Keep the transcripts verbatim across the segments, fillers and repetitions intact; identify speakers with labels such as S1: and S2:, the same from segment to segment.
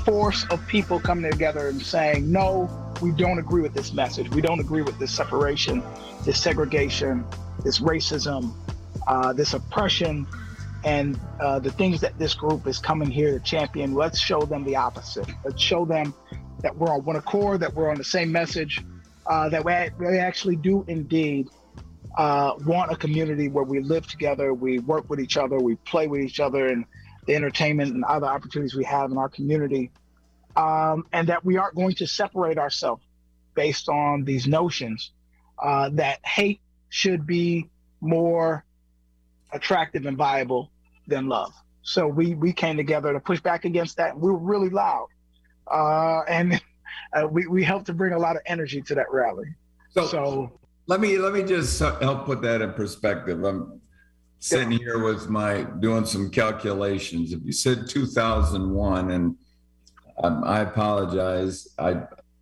S1: force of people coming together and saying, no, we don't agree with this message. We don't agree with this separation, this segregation, this racism, uh, this oppression, and uh, the things that this group is coming here to champion. Let's show them the opposite. Let's show them that we're on one accord, that we're on the same message, uh, that we, we actually do indeed uh, want a community where we live together, we work with each other, we play with each other, and the entertainment and other opportunities we have in our community, um, and that we aren't going to separate ourselves based on these notions uh, that hate should be more attractive and viable than love. So we we came together to push back against that. We were really loud, uh, and uh, we we helped to bring a lot of energy to that rally.
S2: So,
S1: so
S2: let me let me just help put that in perspective. I'm sitting yeah. here with my doing some calculations. If you said two thousand one, and um, I apologize, I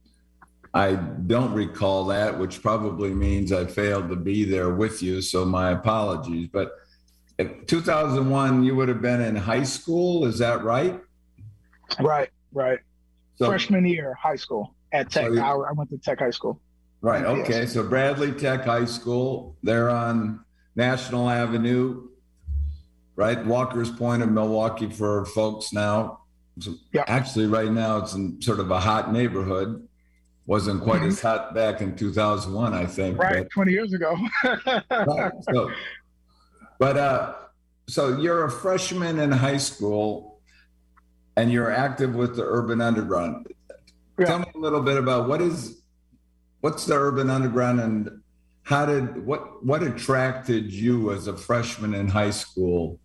S2: I don't recall that, which probably means I failed to be there with you. So my apologies. But in two thousand one, you would have been in high school. Is that right?
S1: Right, right. So, freshman year, high school at Tech. So I, I went to Tech High School.
S2: Right. Okay. So Bradley Tech High School, they're on National Avenue, right? Walker's Point of Milwaukee for folks now. So yep. Actually, right now it's in sort of a hot neighborhood. Wasn't quite mm-hmm. as hot back in two thousand one, I think.
S1: Right, but, twenty years ago.
S2: Right. So, but uh, so you're a freshman in high school, and you're active with the Urban Underground. Yeah. Tell me a little bit about what is, what's the Urban Underground, and how did what what attracted you as a freshman in high school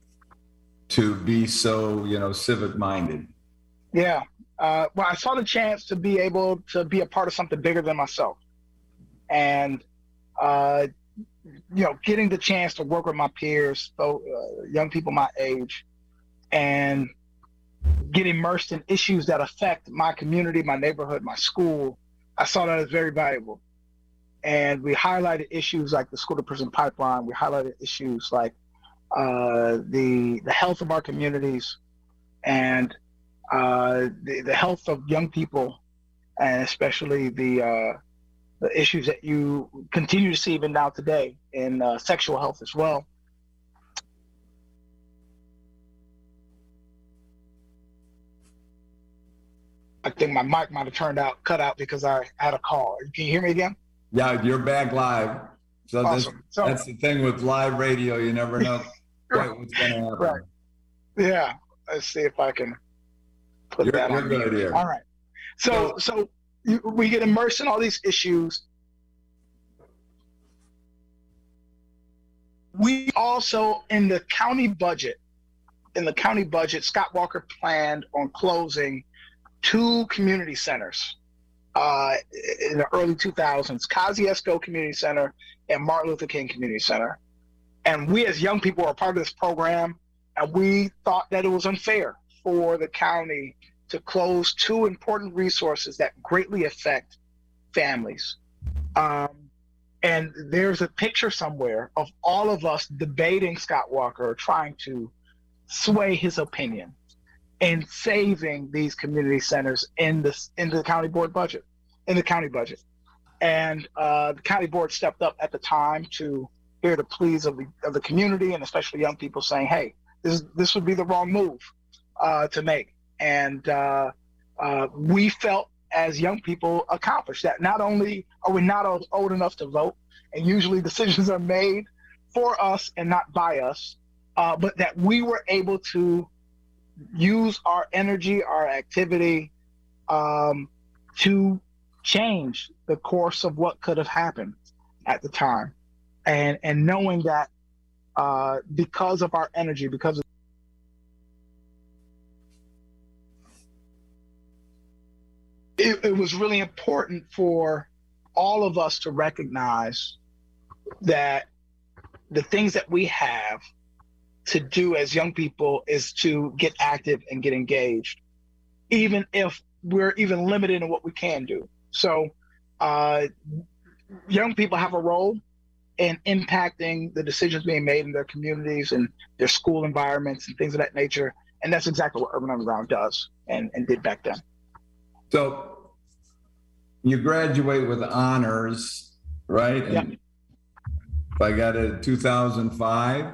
S2: to be so, you know, civic minded?
S1: Yeah. Uh, well, I saw the chance to be able to be a part of something bigger than myself, and uh, you know, getting the chance to work with my peers, so uh, young people my age, and get immersed in issues that affect my community, my neighborhood, my school. I saw that as very valuable, and we highlighted issues like the school to prison pipeline. We highlighted issues like uh, the the health of our communities, and Uh, the, the health of young people, and especially the uh, the issues that you continue to see even now today in uh, sexual health as well. I think my mic might have turned out, cut out because I had a call. Can you hear me again?
S2: Yeah, you're back live. So,
S1: awesome.
S2: this,
S1: so
S2: that's the thing with live radio. You never know quite what's going to happen.
S1: Right. Yeah. Let's see if I can put
S2: you're,
S1: that
S2: you're
S1: on
S2: good here.
S1: All right. So, so you, we get immersed in all these issues. We also, in the county budget, in the county budget, Scott Walker planned on closing two community centers uh, in the early two thousands, Kosciuszko Community Center and Martin Luther King Community Center. And we as young people are part of this program, and we thought that it was unfair for the county to close two important resources that greatly affect families. Um, and there's a picture somewhere of all of us debating Scott Walker, trying to sway his opinion in saving these community centers in the, in the county board budget, in the county budget. And uh, the county board stepped up at the time to hear the pleas of the, of the community, and especially young people saying, hey, this, this would be the wrong move Uh, to make. And uh, uh, we felt as young people accomplished that. Not only are we not old enough to vote, and usually decisions are made for us and not by us, uh, but that we were able to use our energy, our activity um, to change the course of what could have happened at the time. And, and knowing that uh, because of our energy, because of It, it was really important for all of us to recognize that the things that we have to do as young people is to get active and get engaged, even if we're even limited in what we can do. So uh, young people have a role in impacting the decisions being made in their communities and their school environments and things of that nature. And that's exactly what Urban Underground does and, and did back then.
S2: So you graduate with honors, right?
S1: Yeah.
S2: And if I got it in two thousand five.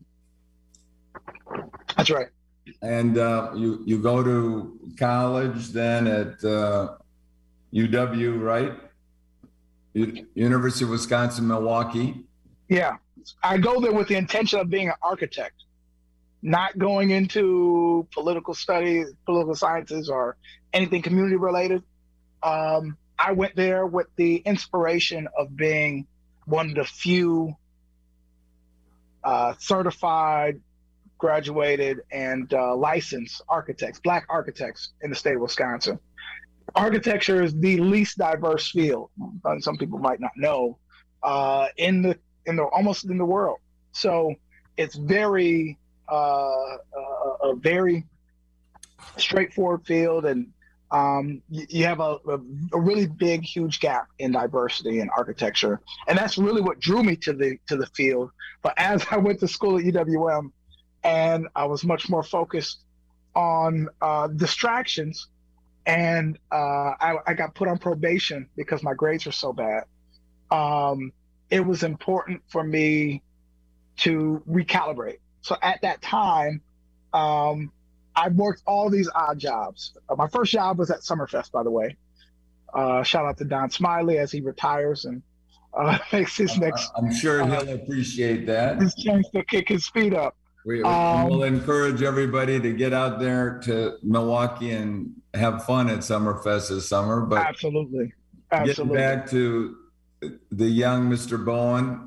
S1: That's right.
S2: And uh, you, you go to college then at uh, U W, right? U- University of Wisconsin, Milwaukee.
S1: Yeah. I go there with the intention of being an architect, not going into political studies, political sciences, or anything community related. Um, I went there with the inspiration of being one of the few uh, certified, graduated, and uh, licensed architects, Black architects in the state of Wisconsin. Architecture is the least diverse field, and some people might not know, uh, in the in the almost in the world. So it's very uh, a, a very straightforward field, and um, you, you have a, a, a really big, huge gap in diversity in architecture, and that's really what drew me to the to the field. But as I went to school at U W M, and I was much more focused on uh, distractions, and uh, I, I got put on probation because my grades were so bad. Um, it was important for me to recalibrate. So at that time, um, I worked all these odd jobs. Uh, my first job was at Summerfest, by the way. Uh, shout out to Don Smiley as he retires and uh, makes his next.
S2: I'm sure he'll
S1: uh,
S2: appreciate that.
S1: His chance to kick his feet up.
S2: We
S1: Um,
S2: will encourage everybody to get out there to Milwaukee and have fun at Summerfest this summer. But
S1: Absolutely.
S2: getting
S1: Absolutely.
S2: back to the young Mister Bowen,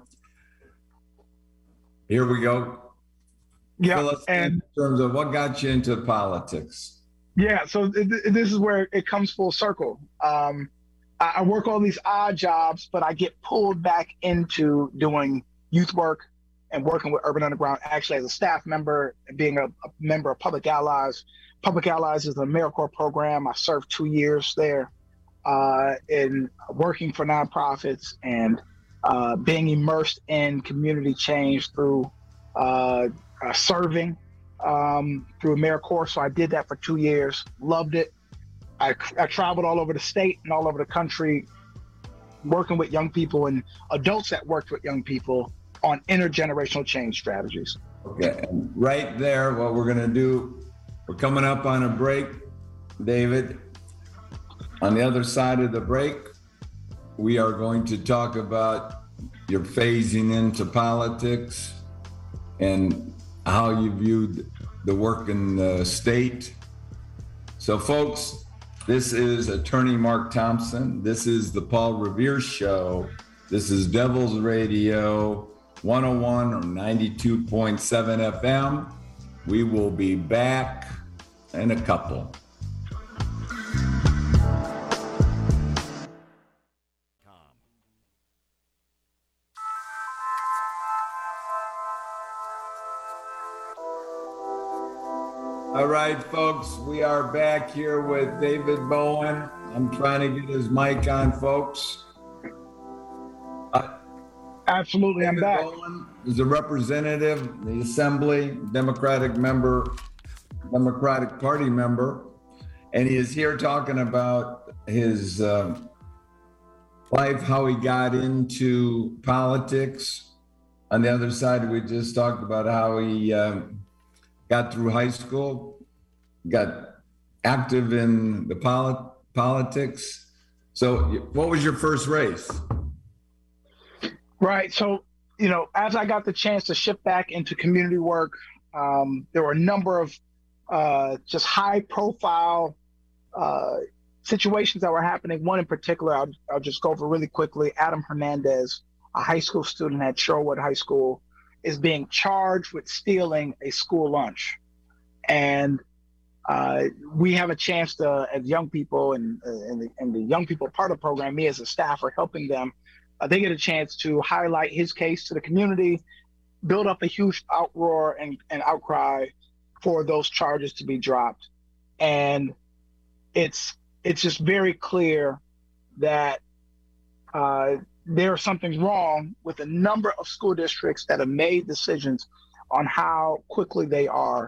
S2: here we go.
S1: Yeah.
S2: Fill us in
S1: And
S2: in terms of what got you into politics.
S1: yeah, so th- th- this is where it comes full circle. Um, I-, I work all these odd jobs, but I get pulled back into doing youth work and working with Urban Underground, actually as a staff member, being a, a member of Public Allies. Public Allies is an AmeriCorps program. I served two years there uh, in working for nonprofits and uh, being immersed in community change through uh, uh, serving um, through AmeriCorps. So I did that for two years, loved it. I, I traveled all over the state and all over the country, working with young people and adults that worked with young people on intergenerational change strategies.
S2: Okay, and right there, what we're going to do, we're coming up on a break, David. On the other side of the break, we are going to talk about your phasing into politics and how you viewed the work in the state. So folks, this is Attorney Mark Thompson. This is the Paul Revere Show. This is Devil's Radio, one oh one or ninety-two point seven F M. We will be back in a couple. All right, folks, we are back here with David Bowen. I'm trying to get his mic on, folks. Uh,
S1: Absolutely, I'm
S2: David
S1: back.
S2: Bowen is a representative, the Assembly, Democratic member, Democratic Party member, and he is here talking about his uh, life, how he got into politics. On the other side, we just talked about how he um, got through high school, got active in the polit- politics. So what was your first race?
S1: Right. So, you know, as I got the chance to shift back into community work, um, there were a number of uh, just high profile uh, situations that were happening. One in particular, I'll, I'll just go over really quickly. Adam Hernandez, a high school student at Sherwood High School, is being charged with stealing a school lunch. And uh, we have a chance to, as young people and, uh, and, the, and the young people part of the program, me as a staffer helping them, uh, they get a chance to highlight his case to the community, build up a huge outroar and, and outcry for those charges to be dropped. And it's it's just very clear that uh, there's something wrong with a number of school districts that have made decisions on how quickly they are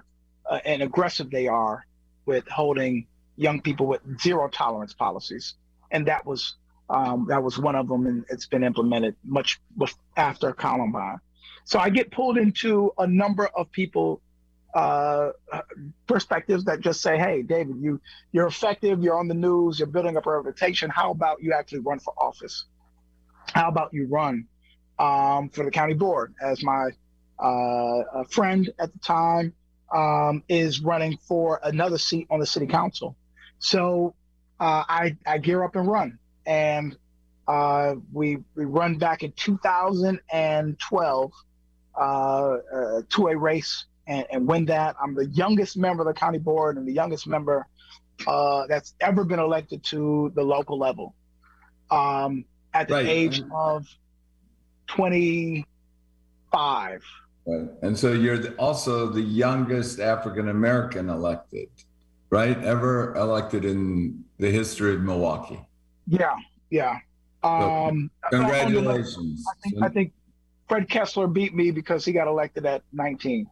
S1: uh, and aggressive they are with holding young people with zero tolerance policies. And that was um, that was one of them, and it's been implemented much after Columbine. So I get pulled into a number of people uh, perspectives that just say, hey, David, you, you're effective, you're on the news, you're building up a reputation. How about you actually run for office? How about you run um, for the county board? As my uh, a friend at the time um, is running for another seat on the city council. So uh, I, I gear up and run. And uh, we, we run back in two thousand twelve uh, uh, to a race and, and win that. I'm the youngest member of the county board and the youngest member uh, that's ever been elected to the local level um, at the right. age of twenty-five.
S2: Right. And so you're the, also the youngest African-American elected, right? Ever elected in the history of Milwaukee.
S1: Yeah, yeah. Um,
S2: so, congratulations.
S1: I think, I think Fred Kessler beat me because he got elected at nineteen.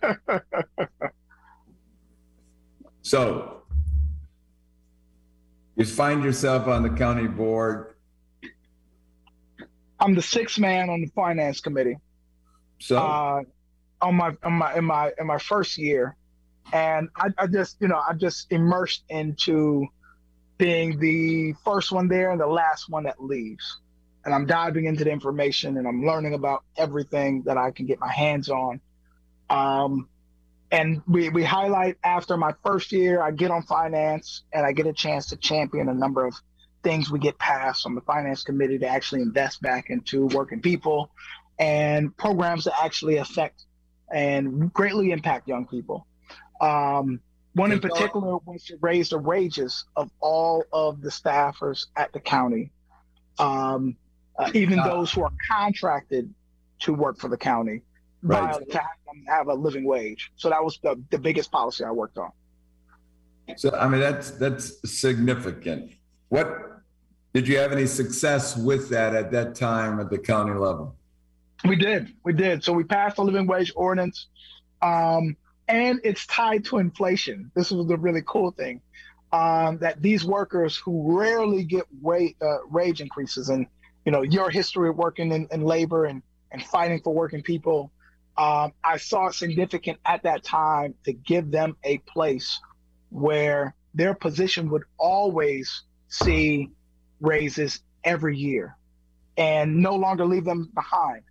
S2: So you find yourself on the county board.
S1: I'm the sixth man on the finance committee.
S2: So
S1: uh, on my on my in my in my first year, and I, I just you know I just immersed into being the first one there and the last one that leaves. And I'm diving into the information and I'm learning about everything that I can get my hands on. Um, and we, we highlight after my first year, I get on finance and I get a chance to champion a number of things we get passed on the finance committee to actually invest back into working people and programs that actually affect and greatly impact young people. Um, One in particular was to raise the wages of all of the staffers at the county, um, uh, even those who are contracted to work for the county,
S2: right.
S1: by, to have them have a living wage. So that was the, the biggest policy I worked on.
S2: So, I mean, that's that's significant. What did you have any success with that at that time at the county level?
S1: We did, we did. So we passed the living wage ordinance. Um, And it's tied to inflation. This was the really cool thing, um, that these workers who rarely get wage, uh, wage increases, and you know your history of working in, in labor and, and fighting for working people, um, I saw it significant at that time to give them a place where their position would always see raises every year and no longer leave them behind.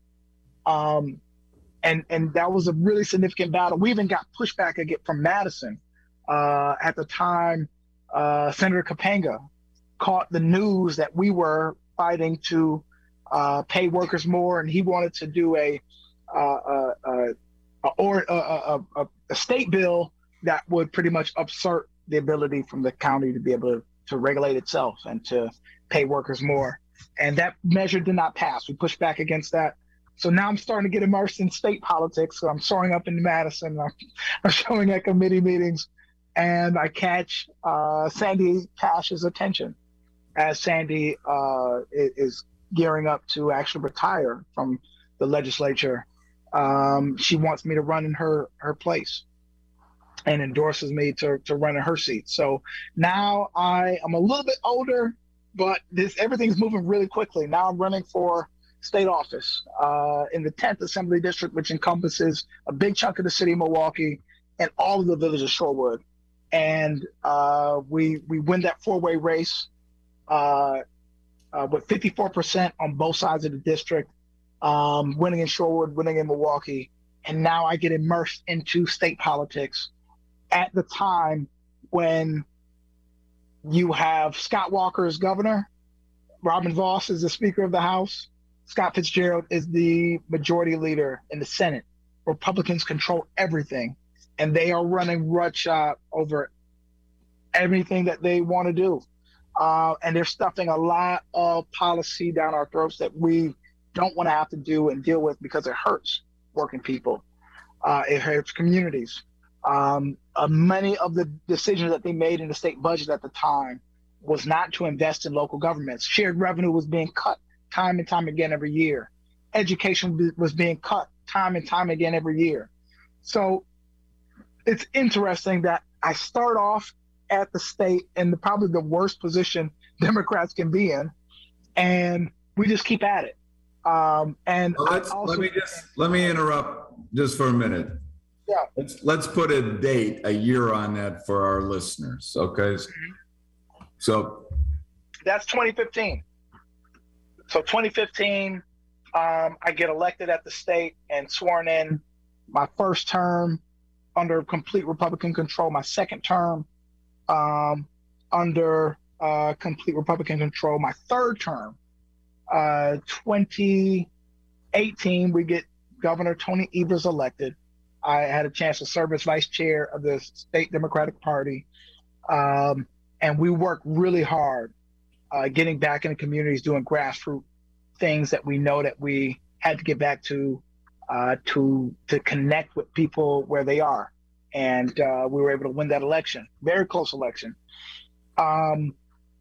S1: Um, And and that was a really significant battle. We even got pushback again from Madison. Uh, at the time, uh, Senator Kapanga caught the news that we were fighting to uh, pay workers more, and he wanted to do a uh, a, a, a, or, a, a, a state bill that would pretty much usurp the ability from the county to be able to, to regulate itself and to pay workers more. And that measure did not pass. We pushed back against that. So now I'm starting to get immersed in state politics. So I'm showing up in Madison, I'm, I'm showing at committee meetings, and I catch uh, Sandy Cash's attention as Sandy uh, is gearing up to actually retire from the legislature. Um, she wants me to run in her, her place and endorses me to, to run in her seat. So now I am a little bit older, but this everything's moving really quickly. Now I'm running for state office uh, in the tenth Assembly District, which encompasses a big chunk of the city of Milwaukee and all of the village of Shorewood. And uh, we we win that four-way race uh, uh, with fifty-four percent on both sides of the district, um, winning in Shorewood, winning in Milwaukee. And now I get immersed into state politics at the time when you have Scott Walker as governor, Robin Vos is the Speaker of the House, Scott Fitzgerald is the majority leader in the Senate. Republicans control everything, and they are running roughshod over everything that they want to do. Uh, and they're stuffing a lot of policy down our throats that we don't want to have to do and deal with because it hurts working people. Uh, it hurts communities. Um, uh, many of the decisions that they made in the state budget at the time was not to invest in local governments. Shared revenue was being cut time and time again every year. Education was being cut time and time again every year. So it's interesting that I start off at the state in the, probably the worst position Democrats can be in, and we just keep at it. Um, and
S2: well,
S1: I
S2: let's,
S1: also,
S2: let me just let me interrupt just for a minute.
S1: Yeah.
S2: Let's let's put a date, a year on that for our listeners. Okay. Mm-hmm. So
S1: that's twenty fifteen. So twenty fifteen, um, I get elected at the state and sworn in. My first term under complete Republican control. My second term um, under uh, complete Republican control. My third term, uh, twenty eighteen, we get Governor Tony Evers elected. I had a chance to serve as vice chair of the state Democratic Party. Um, and we worked really hard uh, getting back in the communities, doing grassroots things that we know that we had to get back to, uh, to, to connect with people where they are. And uh, we were able to win that election, very close election. Um,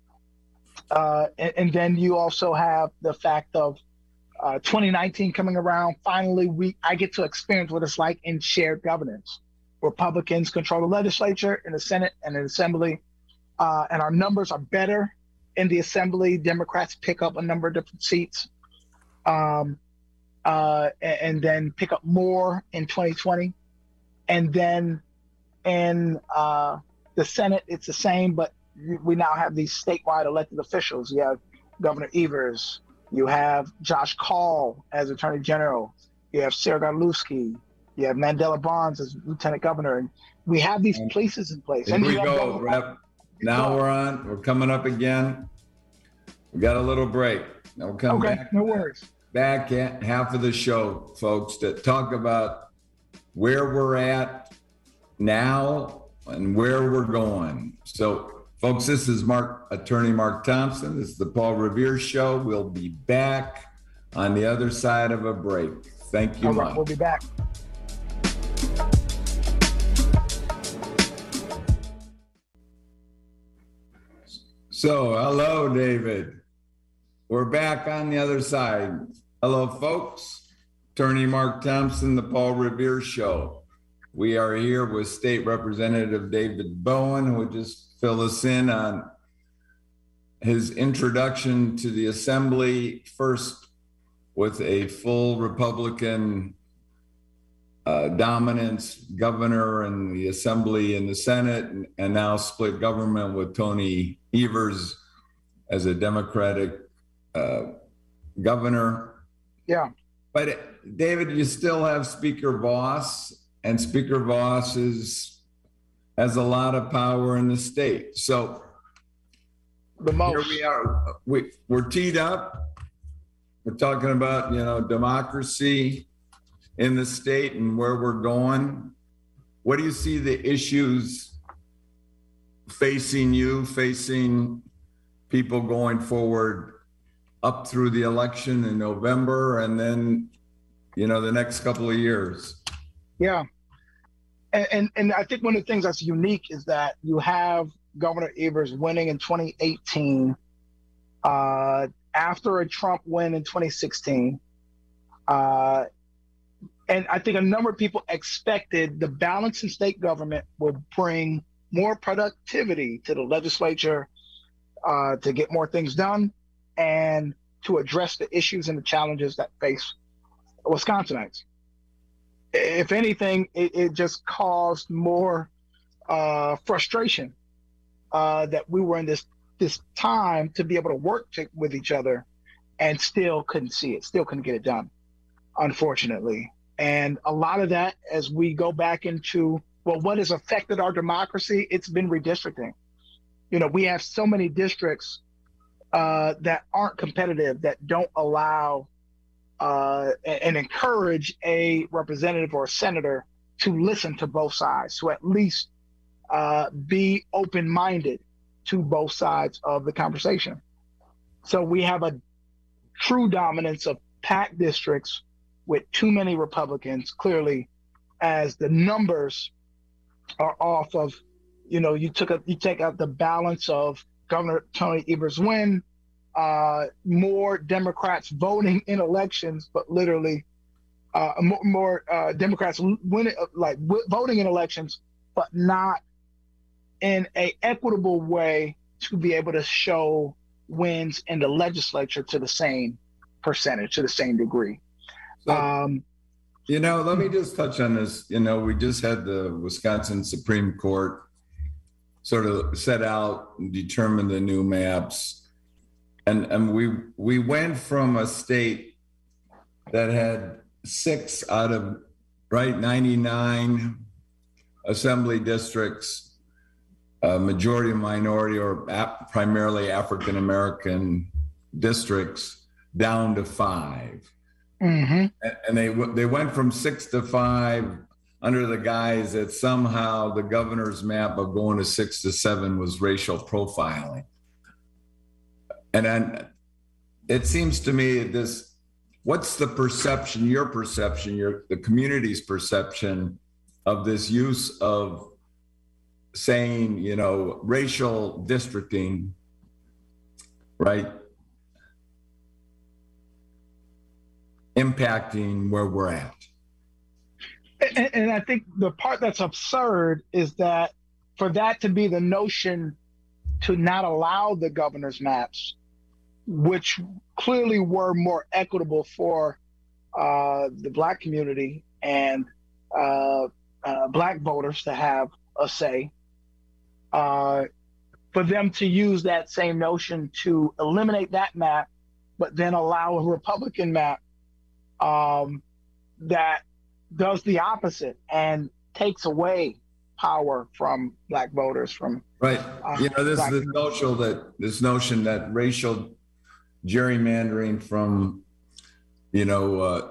S1: uh, and, and then you also have the fact of Uh, twenty nineteen coming around. Finally, we I get to experience what it's like in shared governance. Republicans control the legislature, in the Senate, and in the Assembly, uh, and our numbers are better in the Assembly. Democrats pick up a number of different seats, um, uh, and, and then pick up more in twenty twenty. And then in uh, the Senate, it's the same, but we now have these statewide elected officials. You have Governor Evers. You have Josh Kaul as Attorney General. You have Sarah Godlewski. You have Mandela Barnes as Lieutenant Governor. And we have these places in place.
S2: Here
S1: and
S2: we
S1: you
S2: go, Rep. Now we're on. We're coming up again. We got a little break. Now we'll come
S1: okay,
S2: back.
S1: No worries.
S2: Back at half of the show, folks, to talk about where we're at now and where we're going. So, folks, this is Mark, Attorney Mark Thompson. This is the Paul Revere Show. We'll be back on the other side of a break. Thank you
S1: All right,
S2: much.
S1: we'll be back.
S2: So, hello, David. We're back on the other side. Hello, folks. Attorney Mark Thompson, the Paul Revere Show. We are here with State Representative David Bowen, who will just fill us in on his introduction to the Assembly, first with a full Republican uh, dominance governor in the Assembly and the Senate, and, and now split government with Tony Evers as a Democratic uh, governor.
S1: Yeah.
S2: But David, you still have Speaker Voss, and Speaker Voss is has a lot of power in the state. So
S1: the most.
S2: Here we are. We, we're teed up. We're talking about, you know, democracy in the state and where we're going. What do you see the issues facing you, facing people going forward up through the election in November and then, you know, the next couple of years?
S1: Yeah. And, and and I think one of the things that's unique is that you have Governor Evers winning in twenty eighteen uh, after a Trump win in twenty sixteen. Uh, and I think a number of people expected the balance in state government would bring more productivity to the legislature, uh, to get more things done, and to address the issues and the challenges that face Wisconsinites. If anything, it, it just caused more uh, frustration uh, that we were in this this time to be able to work to, with each other and still couldn't see it, still couldn't get it done, unfortunately. And a lot of that, as we go back into, well, what has affected our democracy, it's been redistricting. You know, we have so many districts uh, that aren't competitive, that don't allow Uh, and encourage a representative or a senator to listen to both sides, to at least uh, be open-minded to both sides of the conversation. So we have a true dominance of packed districts with too many Republicans, clearly, as the numbers are off of, you know, you took a, you take out the balance of Governor Tony Evers' win, Uh, more Democrats voting in elections, but literally uh, more, more uh, Democrats winning, like w- voting in elections, but not in a equitable way to be able to show wins in the legislature to the same percentage, to the same degree.
S2: So,
S1: Um,
S2: you know, let me just touch on this. You know, we just had the Wisconsin Supreme Court sort of set out and determine the new maps. And, and we we went from a state that had six out of, right, ninety-nine assembly districts, uh, majority and minority or ap- primarily African-American districts, down to five.
S1: mm-hmm.
S2: And, and they they went from six to five under the guise that somehow the governor's map of going to six to seven was racial profiling. And then it seems to me this, what's the perception, your perception, your the community's perception of this use of saying, you know, racial districting, right, impacting where we're at?
S1: And, and I think the part that's absurd is that for that to be the notion to not allow the governor's maps, which clearly were more equitable for uh, the Black community and uh, uh, Black voters to have a say, uh, for them to use that same notion to eliminate that map, but then allow a Republican map um, that does the opposite and takes away power from Black voters. From
S2: right,
S1: uh,
S2: you know, this
S1: Black
S2: this notion that this notion that racial gerrymandering from, you know, uh,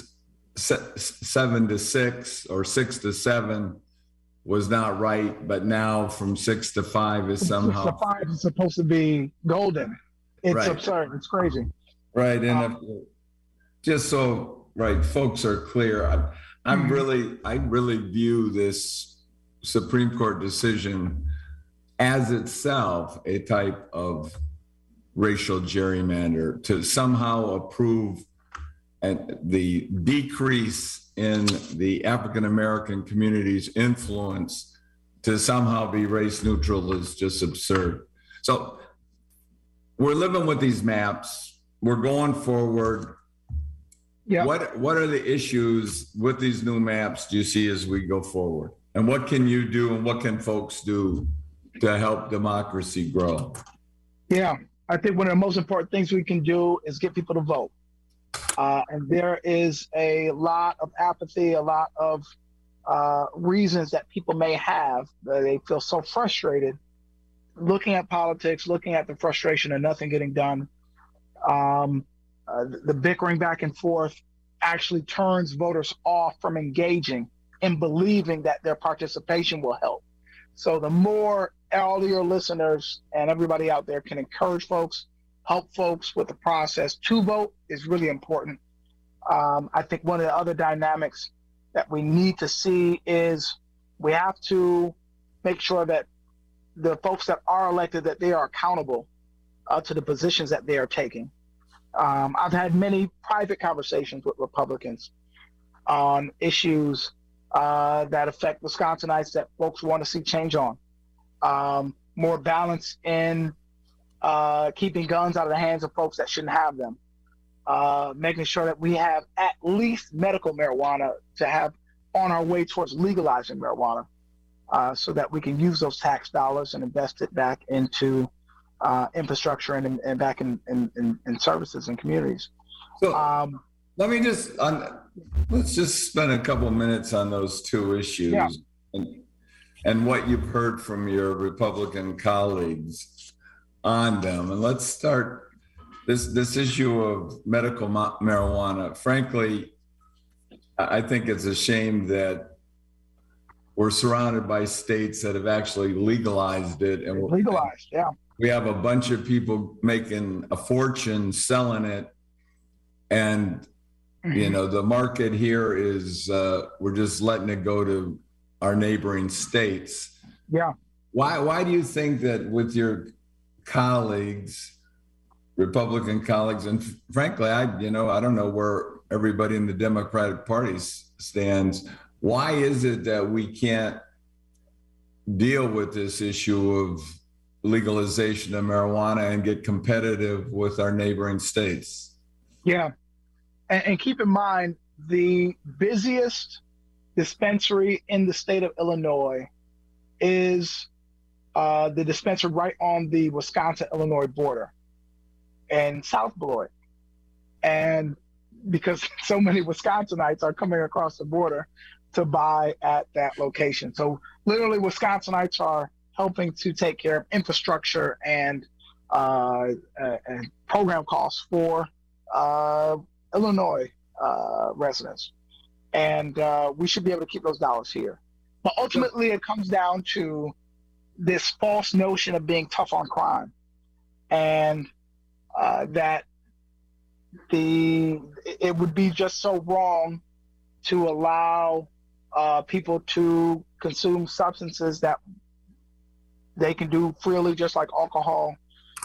S2: se- seven to six or six to seven was not right, but now from six to five is somehow
S1: six to five is supposed to be golden. It's
S2: right.
S1: absurd. It's crazy.
S2: Right, and
S1: Um,
S2: if, just so right, folks are clear. I'm, I'm
S1: Mhm.
S2: really, I really view this Supreme Court decision as itself a type of racial gerrymander to somehow approve and the decrease in the African American community's influence to somehow be race neutral is just absurd. So we're living with these maps. We're going forward.
S1: Yeah.
S2: What what are the issues with these new maps do you see as we go forward? And what can you do and what can folks do to help democracy grow?
S1: Yeah, I think one of the most important things we can do is get people to vote. Uh, and there is a lot of apathy, a lot of uh, reasons that people may have. Uh, they feel so frustrated looking at politics, looking at the frustration and nothing getting done. Um, uh, the, the bickering back and forth actually turns voters off from engaging and believing that their participation will help. So the more all your listeners and everybody out there can encourage folks, help folks with the process to vote is really important. Um, I think one of the other dynamics that we need to see is we have to make sure that the folks that are elected, that they are accountable uh, to the positions that they are taking. Um, I've had many private conversations with Republicans on issues uh, that affect Wisconsinites that folks want to see change on. Um, more balance in uh, keeping guns out of the hands of folks that shouldn't have them. Uh, making sure that we have at least medical marijuana to have on our way towards legalizing marijuana uh, so that we can use those tax dollars and invest it back into uh, infrastructure and, and back in, in, in, in services and communities.
S2: So
S1: Um,
S2: let me just, on, let's just spend a couple minutes on those two issues
S1: Yeah.
S2: and, and what you've heard from your Republican colleagues on them. And let's start this, this issue of medical ma- marijuana. Frankly, I think it's a shame that we're surrounded by states that have actually legalized it. And we're-
S1: legalized, yeah.
S2: we have a bunch of people making a fortune selling it. And, you know, the market here is, uh, we're just letting it go to our neighboring states.
S1: Yeah.
S2: Why, why do you think that with your colleagues, Republican colleagues, and frankly, I, you know, I don't know where everybody in the Democratic Party stands. Why is it that we can't deal with this issue of legalization of marijuana and get competitive with our neighboring states.
S1: Yeah. And, and keep in mind, the busiest dispensary in the state of Illinois is uh, the dispensary right on the Wisconsin-Illinois border in South Beloit. And because so many Wisconsinites are coming across the border to buy at that location. So literally Wisconsinites are helping to take care of infrastructure and, uh, uh, and program costs for uh, Illinois uh, residents. And uh, we should be able to keep those dollars here. But ultimately it comes down to this false notion of being tough on crime, and uh, that the it would be just so wrong to allow uh, people to consume substances that they can do freely, just like alcohol,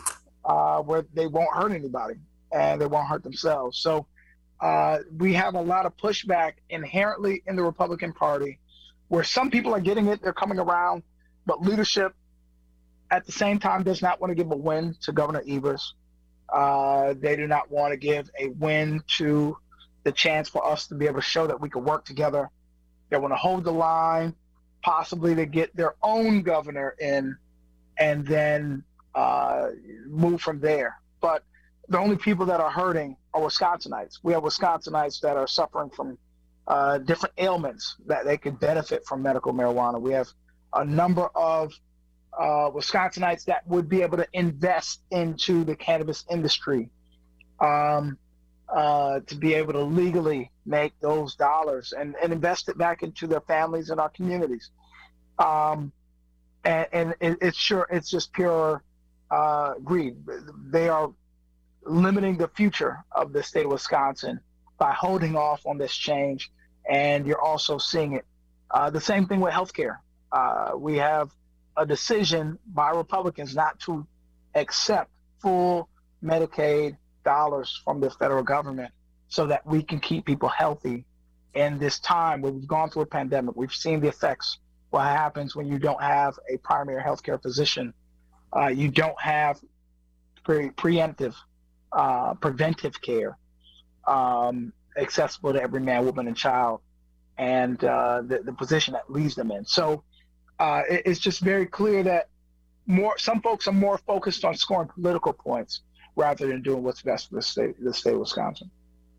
S1: uh, where they won't hurt anybody and they won't hurt themselves. So uh, we have a lot of pushback inherently in the Republican Party, where some people are getting it, they're coming around, but leadership at the same time does not want to give a win to Governor Evers. Uh, they do not want to give a win to the chance for us to be able to show that we can work together. They want to hold the line, possibly to get their own governor in, and then uh, move from there. But the only people that are hurting are Wisconsinites. We have Wisconsinites that are suffering from uh, different ailments that they could benefit from medical marijuana. We have a number of uh, Wisconsinites that would be able to invest into the cannabis industry um, uh, to be able to legally make those dollars and, and invest it back into their families and our communities. Um, and and it, it's sure it's just pure uh, greed. They are limiting the future of the state of Wisconsin by holding off on this change. And you're also seeing it. Uh, the same thing with healthcare. Uh, we have a decision by Republicans not to accept full Medicaid dollars from the federal government so that we can keep people healthy in this time where we've gone through a pandemic. We've seen the effects, what happens when you don't have a primary healthcare physician. Uh, you don't have pre- preemptive, uh, preventive care um, accessible to every man, woman, and child, and uh, the, the position that leaves them in. So uh, it, it's just very clear that more some folks are more focused on scoring political points rather than doing what's best for the state, the state of Wisconsin.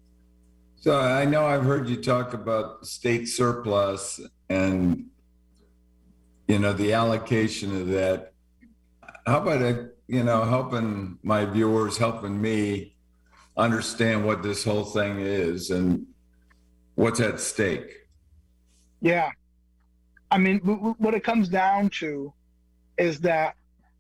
S2: So I know I've heard you talk about state surplus and, you know, the allocation of that. How about, a, you know, helping my viewers, helping me understand what this whole thing is and what's at stake?
S1: Yeah. I mean, what it comes down to is that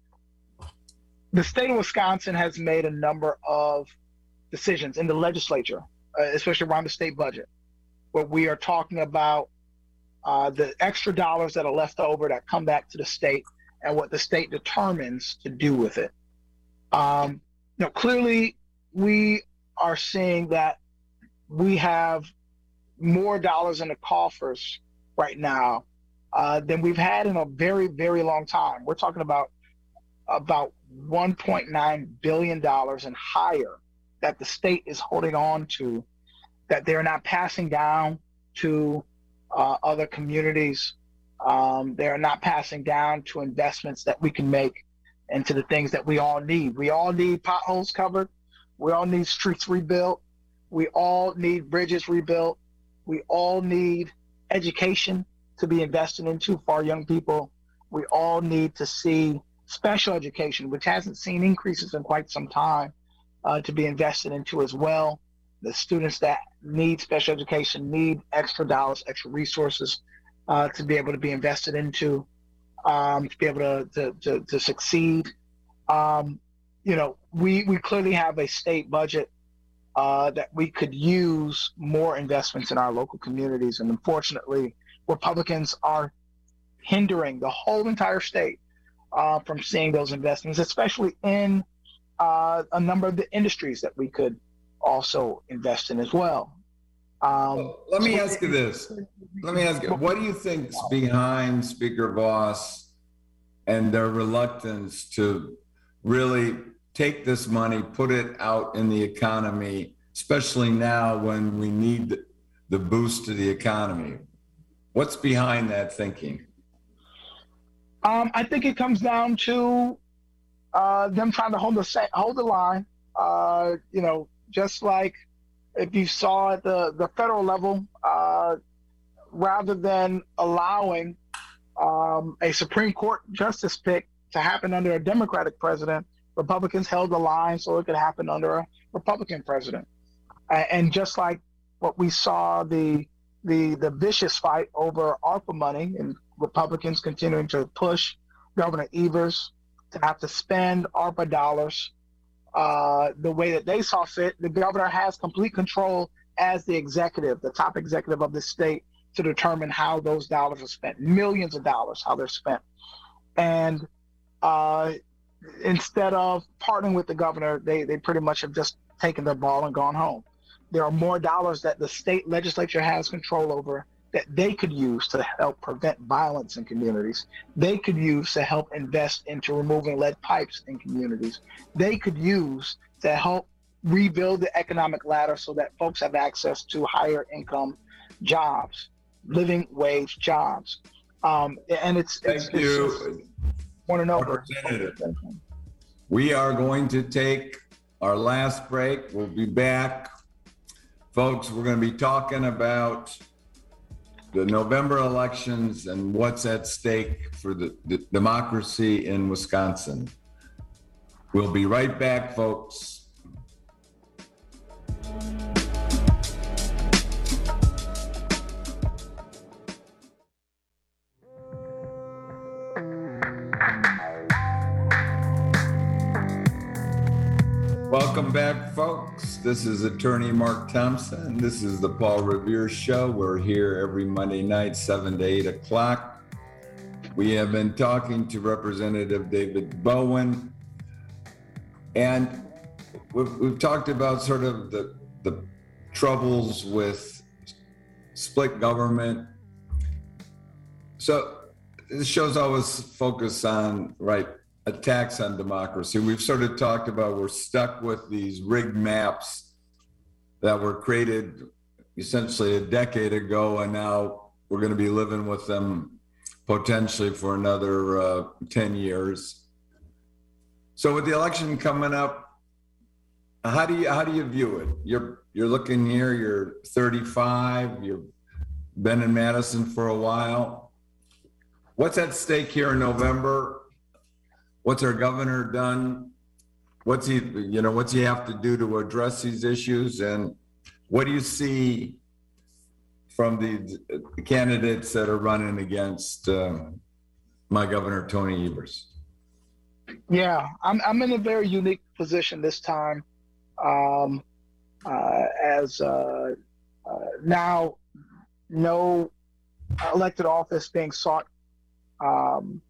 S1: the state of Wisconsin has made a number of decisions in the legislature, uh, especially around the state budget, where we are talking about uh, the extra dollars that are left over that come back to the state and what the state determines to do with it. Um, now, clearly, we are seeing that we have more dollars in the coffers right now uh, than we've had in a very, very long time. We're talking about about one point nine billion dollars and higher that the state is holding on to, that they're not passing down to uh, other communities. Um, they're not passing down to investments that we can make into the things that we all need. We all need potholes covered. We all need streets rebuilt. We all need bridges rebuilt. We all need education to be invested into for our young people. We all need to see special education, which hasn't seen increases in quite some time, uh, to be invested into as well. The students that need special education need extra dollars, extra resources uh, to be able to be invested into, um, to be able to, to, to, to succeed. Um, you know, we, we clearly have a state budget uh, that we could use more investments in our local communities. And unfortunately, Republicans are hindering the whole entire state uh, from seeing those investments, especially in uh, a number of the industries that we could also invest in as well. Um,
S2: well, let me so ask you this. Let me ask you, what do you think's behind Speaker Vos and their reluctance to really take this money, put it out in the economy, especially now when we need the boost to the economy. What's behind that thinking?
S1: Um, I think it comes down to uh, them trying to hold the hold the line. Uh, you know, just like if you saw at the, the federal level, uh, rather than allowing um, a Supreme Court justice pick to happen under a Democratic president, Republicans held the line so it could happen under a Republican president. Uh, and just like what we saw, the the the vicious fight over ARPA money and Republicans continuing to push Governor Evers to have to spend ARPA dollars uh, the way that they saw fit. The governor has complete control as the executive, the top executive of the state, to determine how those dollars are spent, millions of dollars, how they're spent. And uh, instead of partnering with the governor, they, they pretty much have just taken the ball and gone home. There are more dollars that the state legislature has control over that they could use to help prevent violence in communities. They could use to help invest into removing lead pipes in communities. They could use to help rebuild the economic ladder so that folks have access to higher income jobs, living wage jobs. Um, and it's,
S2: Thank
S1: it's,
S2: you,
S1: it's one and over.
S2: Representative. We are going to take our last break. We'll be back. Folks, we're going to be talking about the November elections and what's at stake for the, the democracy in Wisconsin. We'll be right back, folks. Welcome back, folks. This is Attorney Mark Thompson. This is the Paul Revere Show. We're here every Monday night, seven to eight o'clock. We have been talking to Representative David Bowen, and we've, we've talked about sort of the, the troubles with split government. So this show's always focused on, right, attacks on democracy. We've sort of talked about we're stuck with these rigged maps that were created essentially a decade ago, and now we're going to be living with them potentially for another uh, ten years. So with the election coming up, how do you how do you view it? You're you're looking here, you're thirty-five, you've been in Madison for a while. What's at stake here in November? What's our governor done? What's he, you know, what's he have to do to address these issues? And what do you see from the candidates that are running against uh, my governor, Tony Evers?
S1: Yeah, I'm I'm in a very unique position this time, um, uh, as uh, uh, now no elected office being sought um,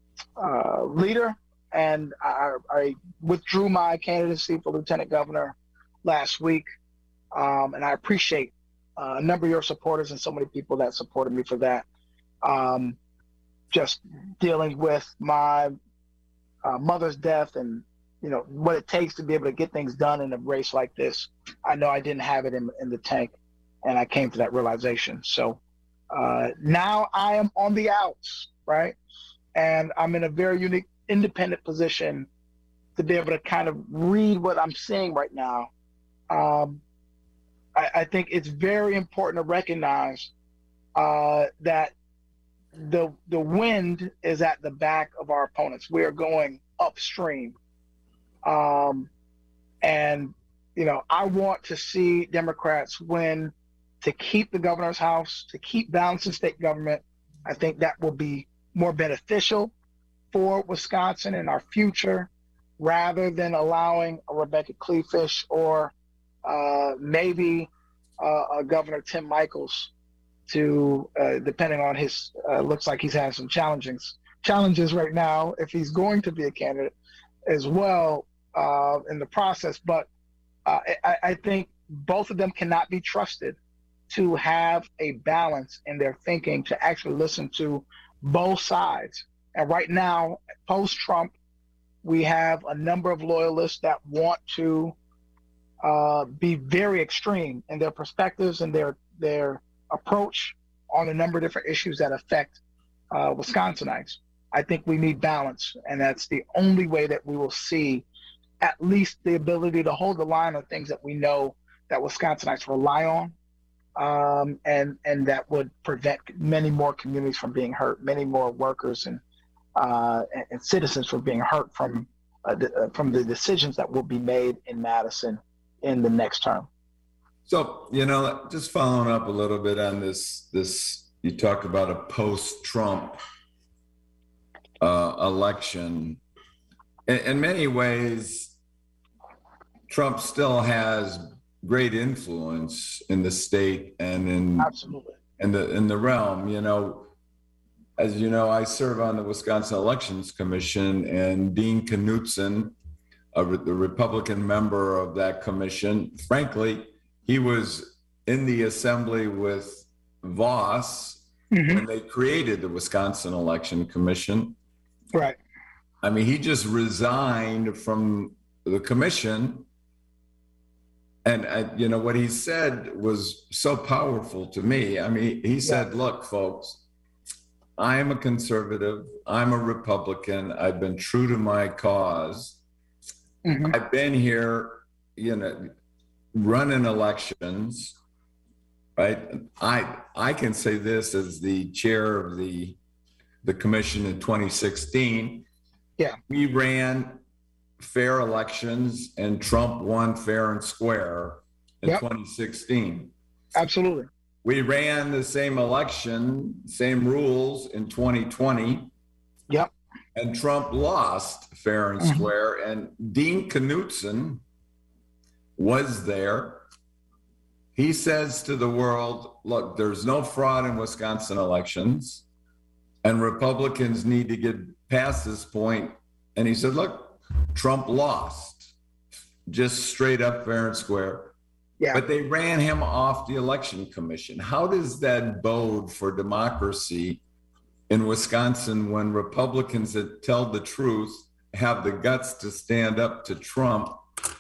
S1: uh, leader. And I, I withdrew my candidacy for lieutenant governor last week. Um, and I appreciate uh, a number of your supporters and so many people that supported me for that. Um, just dealing with my uh, mother's death and, you know, what it takes to be able to get things done in a race like this. I know I didn't have it in, in the tank, and I came to that realization. So uh, now I am on the outs, right? And I'm in a very unique independent position to be able to kind of read what I'm seeing right now. Um, I, I think it's very important to recognize uh, that the the wind is at the back of our opponents. We are going upstream. Um, and, you know, I want to see Democrats win to keep the governor's house, to keep balancing state government. I think that will be more beneficial for Wisconsin and our future, rather than allowing a Rebecca Kleefisch or uh, maybe uh, a Governor Tim Michels to, uh, depending on his, uh, looks like he's having some challenging challenges right now if he's going to be a candidate as well uh, in the process. But uh, I, I think both of them cannot be trusted to have a balance in their thinking, to actually listen to both sides And right now, post-Trump, we have a number of loyalists that want to uh, be very extreme in their perspectives and their their approach on a number of different issues that affect uh, Wisconsinites. I think we need balance, and that's the only way that we will see at least the ability to hold the line on things that we know that Wisconsinites rely on, um, and and that would prevent many more communities from being hurt, many more workers and uh, and, and citizens from being hurt from uh, the, uh, from the decisions that will be made in Madison in the next term.
S2: So, you know, just following up a little bit on this, this you talked about a post-Trump uh, election. In, in many ways, Trump still has great influence in the state and in
S1: Absolutely.
S2: in the in the realm. You know, as you know, I serve on the Wisconsin Elections Commission, and Dean Knutson, a, the Republican member of that commission, frankly, he was in the assembly with Voss mm-hmm. when they created the Wisconsin Election Commission.
S1: Right.
S2: I mean, he just resigned from the commission. And, I, you know, what he said was so powerful to me. I mean, he said, yeah. look, folks, I am a conservative. I'm a Republican. I've been true to my cause. Mm-hmm. I've been here, you know, running elections, right? I I can say this as the chair of the the commission in twenty sixteen.
S1: Yeah,
S2: we ran fair elections, and Trump won fair and square in yep. twenty sixteen.
S1: Absolutely.
S2: We ran the same election, same rules in twenty twenty.
S1: Yep.
S2: And Trump lost fair and mm-hmm. square. And Dean Knutson was there. He says to the world, look, there's no fraud in Wisconsin elections, and Republicans need to get past this point. And he said, look, Trump lost, just straight up fair and square.
S1: Yeah.
S2: But they ran him off the election commission. How does that bode for democracy in Wisconsin when Republicans that tell the truth, have the guts to stand up to Trump,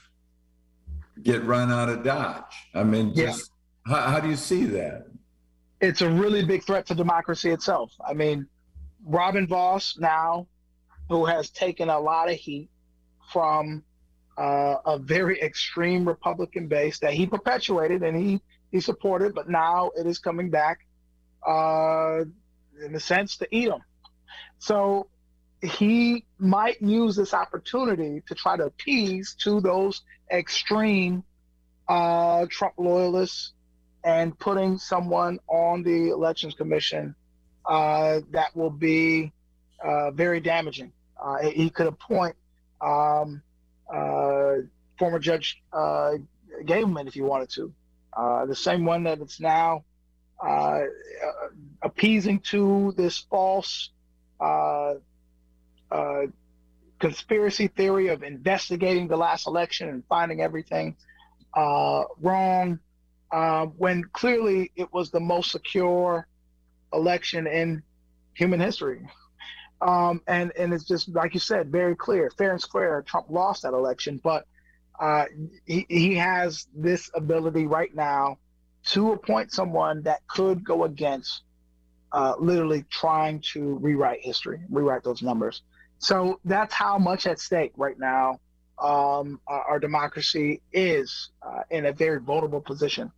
S2: get run out of Dodge? I mean, just yeah. how, how do you see that?
S1: It's a really big threat to democracy itself. I mean, Robin Voss now, who has taken a lot of heat from uh, a very extreme Republican base that he perpetuated and he, he supported, but now it is coming back uh, in a sense to eat him. So he might use this opportunity to try to appease to those extreme uh, Trump loyalists and putting someone on the Elections Commission uh, that will be uh, very damaging. Uh, he could appoint um, uh, former Judge uh, Gableman if he wanted to, uh, the same one that it's now uh, appeasing to this false uh, uh, conspiracy theory of investigating the last election and finding everything uh, wrong, uh, when clearly it was the most secure election in human history. Um, and, and it's just, like you said, very clear, fair and square, Trump lost that election, but uh, he, he has this ability right now to appoint someone that could go against uh, literally trying to rewrite history, rewrite those numbers. So that's how much at stake right now. Um, our, our democracy is uh, in a very vulnerable position.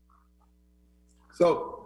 S2: So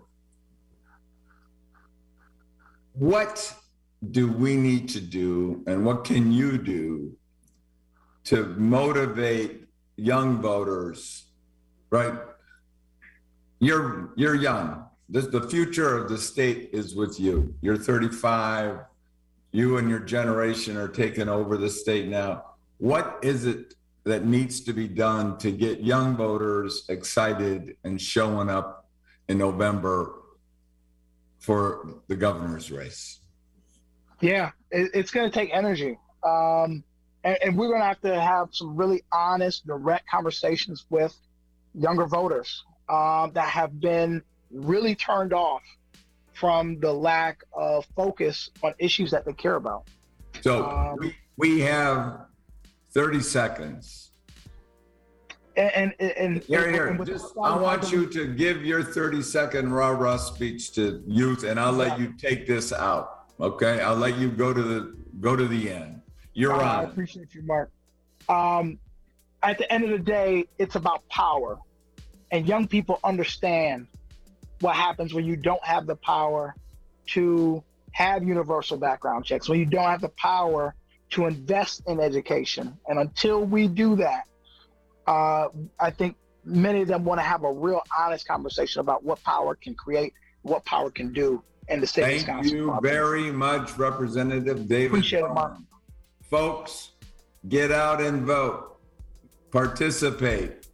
S2: what do we need to do, and what can you do to motivate young voters, right? You're you're young. This, the future of the state is with you. You're thirty-five. You and your generation are taking over the state now. What is it that needs to be done to get young voters excited and showing up in November for the governor's race?
S1: Yeah, it, it's going to take energy. Um, and, and we're going to have to have some really honest, direct conversations with younger voters um, that have been really turned off from the lack of focus on issues that they care about.
S2: So
S1: Um,
S2: we, we have thirty seconds.
S1: And and, and,
S2: Here, here.
S1: and with
S2: Just,
S1: the-
S2: I want you to give your thirty second rah-rah speech to youth, and I'll let you take this out. Okay, I'll let you go to the go to the end. You're
S1: Uh, I
S2: on.
S1: appreciate you, Mark. Um, at the end of the day, it's about power. And young people understand what happens when you don't have the power to have universal background checks, when you don't have the power to invest in education. And until we do that, uh, I think many of them want to have a real honest conversation about what power can create, what power can do in the state of
S2: Thank
S1: Wisconsin.
S2: you very much, Representative David.
S1: Appreciate it, Mark.
S2: Folks, get out and vote. Participate.